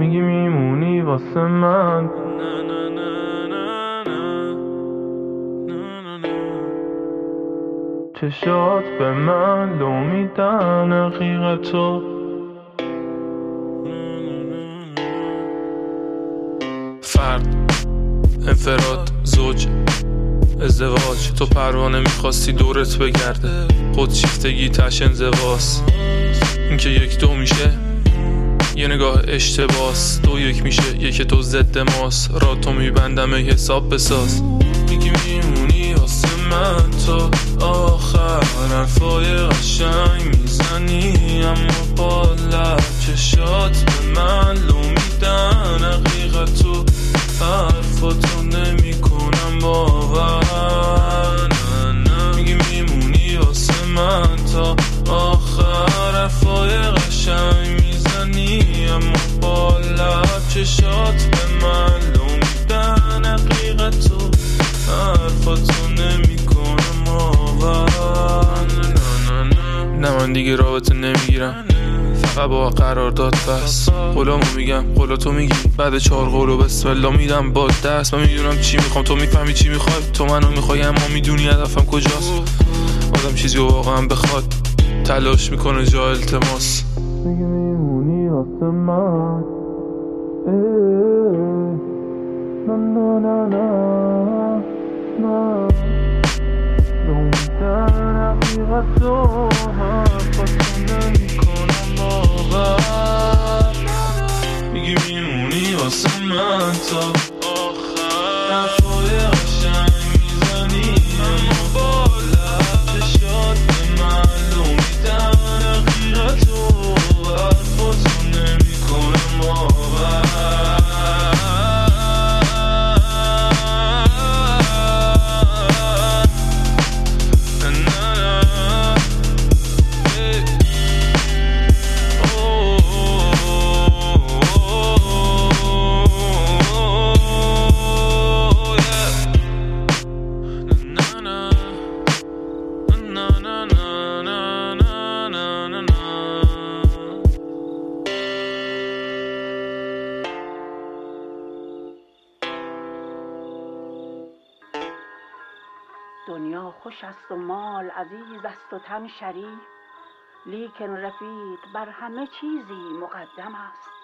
میگی میمونی واسه من. چشات به من لو میدن حقیقتو. فرد، انفراد، زوج، ازدواج. تو پروانه میخواستی دورت بگرده، خودشیفتگی تش انزواس. اینکه یک دو میشه یه نگاه اشتباس، دو یک میشه یک تو ضد ماست. را تو میبندم ای حساب بساز. میگی میمونی واسه من تا آخر، حرفای قشنگ میزنی اما با لب. چشات به من لو میدن حقیقتو، حرفاتو نمی کنم باور. میگی میمونی واسه من تا آخر، حرفای قشنگ میزنی اما با لب. چشات به من لو میدن حقیقتو، حرفاتو نمی کنم باور. نه من دیگه رابطه نمیگیرم، فقط با قرارداد بس. قولامو میگم قولاتو میگی، بعد 4 قولو بسم الله میدم با دست. من میدونم چی میخوام، تو میفهمی چی میخوای. تو منو میخوای اما میدونی هدفم کجاست. آدم چیزی واقعا بخواد تلاش میکنه جا التماس. میگی میمونی واسه من. نه نه نه نه نه دونتن حقیقتو، حرفاتو نمی کنم باور. میگی میمونی واسه من تا آخر، حرفای قشنگ میزنی اما با لب. چشات به من لو میدن حقیقتو، حرفاتو نمی کنم باور. دنیا خوش است و مال عزیز است و تن شریف، لیکن رفیق بر همه چیزی مقدم است.